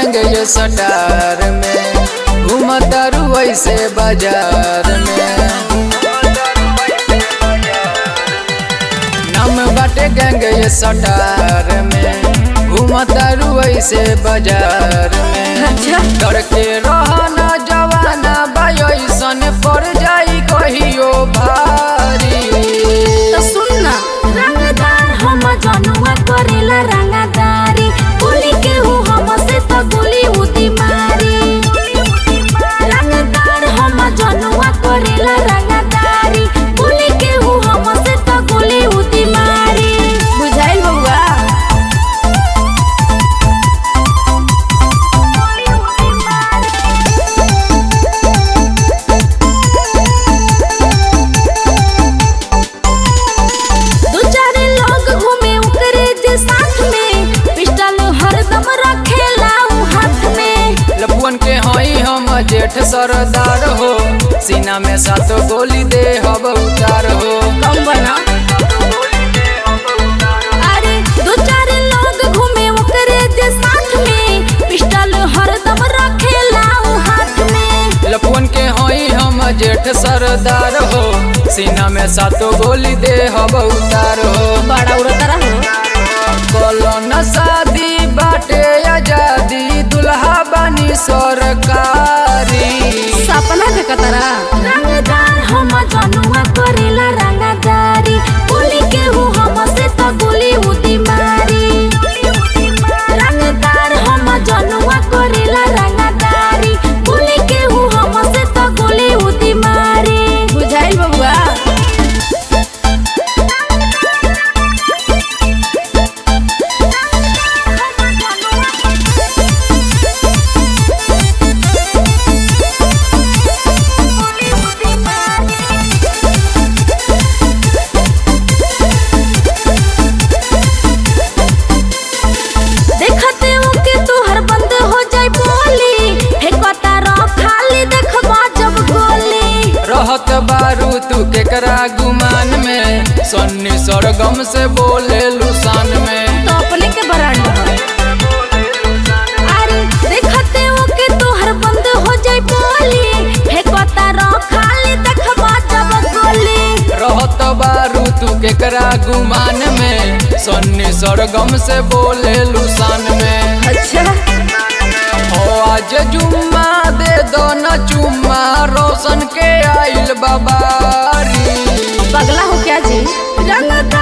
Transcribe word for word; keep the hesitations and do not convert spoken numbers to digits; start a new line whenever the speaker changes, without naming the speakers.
गैंगे ये सटार में घूमतारू ऐसे बाजार में। नाम बाटे गैंगे ये सटार में घूमतारू ऐसे बाजार में।
अच्छा
तड़के रहना जवाना बायसन पड़ जाई कहियो भारी।
तो सुन ना, रंगदार हम जनुआ करेला रंगदारी, बोली के हूँ हमसे तो गोली उदी मारी। रंगदार हम जनुआ करेला रंगदारी, बोली के हूँ हमसे तो गोली उदी मारी। बुझाइल बउआ? दो चार लोग घूमे ओकरे जे साथ में, पिस्टल हरदम रखेला उ हाथ में।
लपुअन के हई हम जेठ सरदार हो, सीना में सात गोली दे हब उतार हो।
कम बना। अरे दो चार लोग घूमे ओकरे जे साथ में, पिस्टल हरदम रखेला उ हाथ में।
लपुअन के हई हम जेठ सरदार हो, सीना में सात गोली दे हब उतार हो।
बड़ा उड़ता रहो।
बोलो न शादी बाटे आजादी, दुल्हा बनी सरकारी।
सपना देखतरा। रंगदार हम जनुआ करेला रंगदारी, बोली के हूँ हमसे तो गोली उदी मारी। रंगदार हम जनुआ करेला रंगदारी, बोली के हूँ हमसे तो गोली उदी मारी। बुझाइल बबुआ? देखते ओके तोहर बंद हो जाई बोली, फेंकता रह खाली देखबा जब गोली।
रहत बारू तू केकरा गुमान में, सन्नी सरगम से बोले लुसान में।
तो अपने के बरांड है। अरे देखते ओके तोहर बंद हो जाई बोली, फेंकता रह खाली देखबा जब गोली।
रहत बारू तू केकरा गुमान में, सन्नी सरगम से बोले लुसान में।
अच्छा
हो आज जुम्मा दे दो न चुम्मा, रोशन के आइल बाबारी।
पगला हो क्या जी? रंगदार